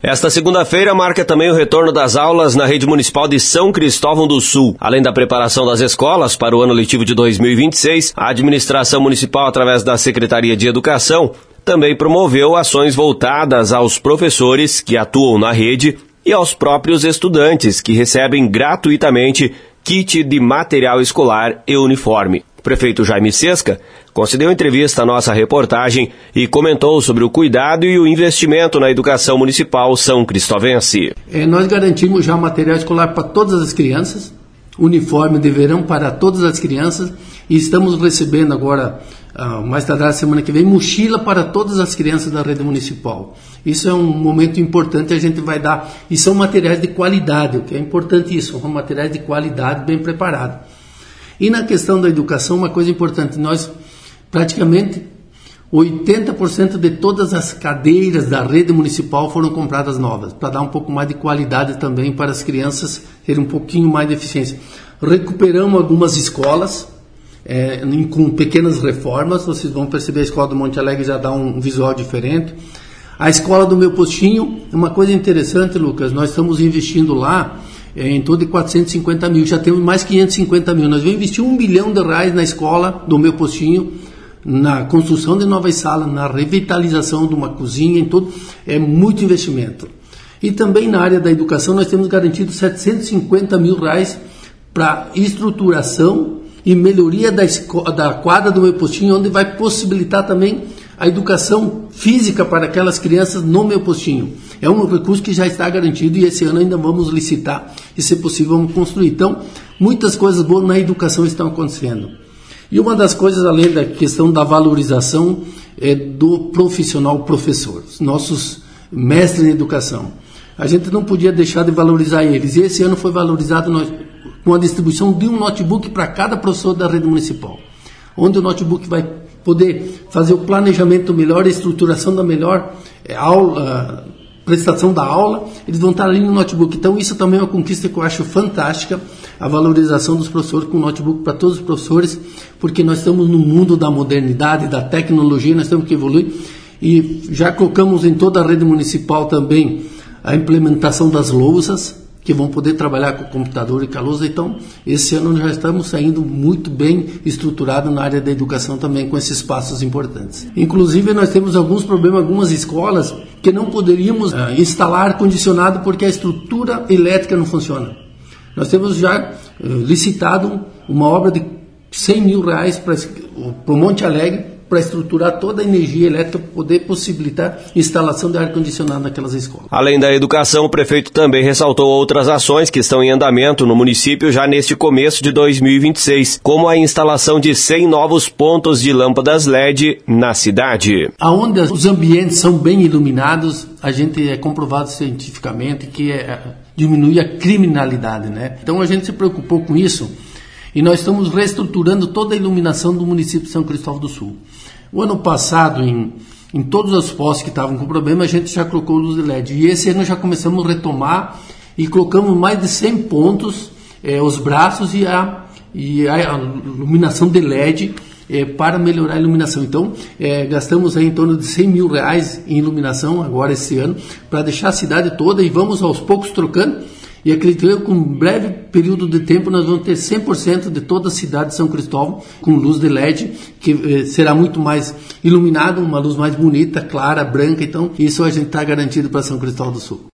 Esta segunda-feira marca também o retorno das aulas na rede municipal de São Cristóvão do Sul. Além da preparação das escolas para o ano letivo de 2026, a administração municipal, através da Secretaria de Educação, também promoveu ações voltadas aos professores que atuam na rede e aos próprios estudantes que recebem gratuitamente kit de material escolar e uniforme. O prefeito Jaime Sesca concedeu entrevista à nossa reportagem e comentou sobre o cuidado e o investimento na educação municipal são cristóvense. Nós garantimos já material escolar para todas as crianças, uniforme de verão para todas as crianças, e estamos recebendo agora, mais tardar a semana que vem, mochila para todas as crianças da rede municipal. Isso é um momento importante, a gente vai dar, e são materiais de qualidade, o que é importante isso, são materiais de qualidade bem preparados. E na questão da educação, uma coisa importante, nós praticamente 80% de todas as cadeiras da rede municipal foram compradas novas, para dar um pouco mais de qualidade também para as crianças terem um pouquinho mais de eficiência. Recuperamos algumas escolas com pequenas reformas, vocês vão perceber, a escola do Monte Alegre já dá um visual diferente. A escola do meu postinho, uma coisa interessante, Lucas, nós estamos investindo lá em torno de 450 mil, já temos mais 550 mil. Nós vamos investir R$1 bilhão na escola do meu postinho, na construção de novas salas, na revitalização de uma cozinha, em todo, é muito investimento. E também na área da educação nós temos garantido R$750 mil para estruturação e melhoria da quadra do meu postinho, onde vai possibilitar também a educação física para aquelas crianças no meu postinho. É um recurso que já está garantido e esse ano ainda vamos licitar e, se possível, vamos construir. Então, muitas coisas boas na educação estão acontecendo. E uma das coisas, além da questão da valorização, é do profissional professor, nossos mestres em educação. A gente não podia deixar de valorizar eles. E esse ano foi valorizado com a distribuição de um notebook para cada professor da rede municipal, onde o notebook vai poder fazer o planejamento melhor, a estruturação da melhor aula, prestação da aula, eles vão estar ali no notebook. Então isso também é uma conquista que eu acho fantástica, a valorização dos professores com notebook para todos os professores, porque nós estamos no mundo da modernidade, da tecnologia, nós temos que evoluir, e já colocamos em toda a rede municipal também a implementação das lousas, que vão poder trabalhar com o computador e com a lousa. Então, esse ano já estamos saindo muito bem estruturado na área da educação também, com esses passos importantes. Inclusive, nós temos alguns problemas, algumas escolas, que não poderíamos instalar ar-condicionado porque a estrutura elétrica não funciona. Nós temos já licitado uma obra de R$100 mil para o Monte Alegre, para estruturar toda a energia elétrica para poder possibilitar a instalação de ar-condicionado naquelas escolas. Além da educação, o prefeito também ressaltou outras ações que estão em andamento no município já neste começo de 2026, como a instalação de 100 novos pontos de lâmpadas LED na cidade. Onde os ambientes são bem iluminados, a gente é comprovado cientificamente que diminui a criminalidade, né? Então a gente se preocupou com isso. E nós estamos reestruturando toda a iluminação do município de São Cristóvão do Sul. O ano passado, em todos os postos que estavam com problema, a gente já colocou luz de LED. E esse ano já começamos a retomar e colocamos mais de 100 pontos, os braços e a iluminação de LED para melhorar a iluminação. Então, gastamos aí em torno de R$100 mil em iluminação agora esse ano, para deixar a cidade toda, e vamos aos poucos trocando. E acredito que com um breve período de tempo nós vamos ter 100% de toda a cidade de São Cristóvão com luz de LED, que será muito mais iluminado, uma luz mais bonita, clara, branca. Então isso a gente está garantido para São Cristóvão do Sul.